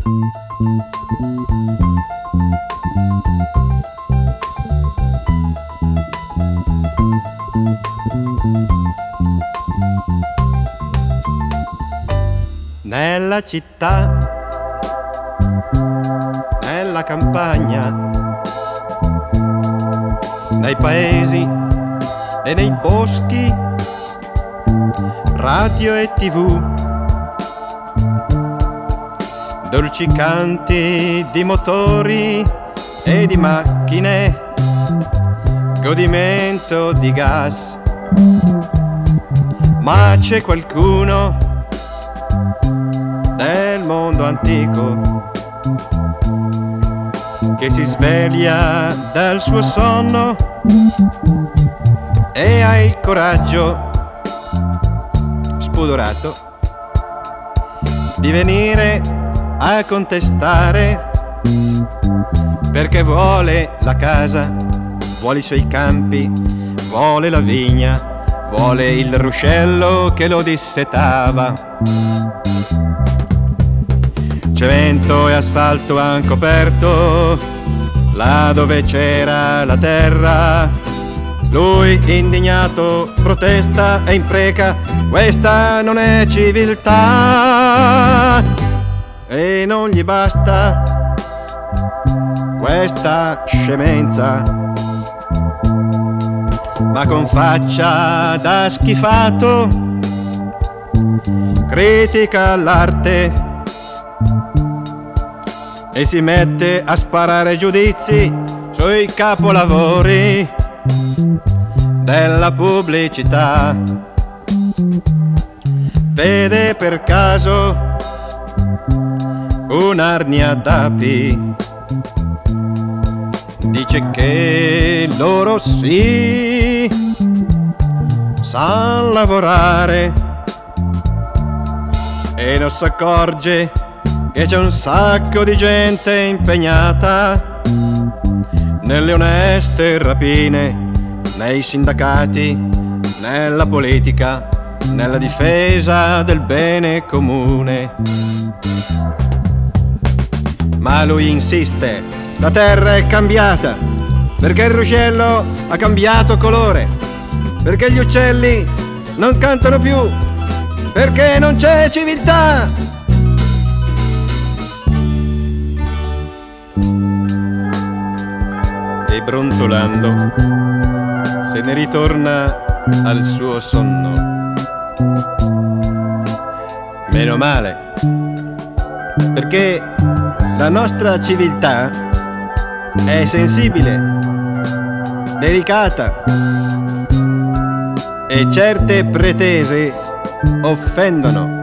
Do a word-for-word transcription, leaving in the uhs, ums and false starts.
Nella città, nella campagna, nei paesi e nei boschi, radio e tivù, dolci canti di motori e di macchine, godimento di gas. Ma c'è qualcuno del mondo antico che si sveglia dal suo sonno e ha il coraggio spudorato di venire a contestare, perché vuole la casa, vuole i suoi campi, vuole la vigna, vuole il ruscello che lo dissetava. Cemento e asfalto han coperto là dove c'era la terra. Lui indignato protesta e impreca: questa non è civiltà. E non gli basta questa scemenza, ma con faccia da schifato critica l'arte e si mette a sparare giudizi sui capolavori della pubblicità. Vede per caso un'arnia d'api, dice che loro sì san lavorare, e non s'accorge che c'è un sacco di gente impegnata nelle oneste rapine, nei sindacati, nella politica, nella difesa del bene comune. Ma lui insiste: la terra è cambiata, perché il ruscello ha cambiato colore, perché gli uccelli non cantano più, perché non c'è civiltà. E brontolando se ne ritorna al suo sonno. Meno male, perché la nostra civiltà è sensibile, delicata, e certe pretese offendono.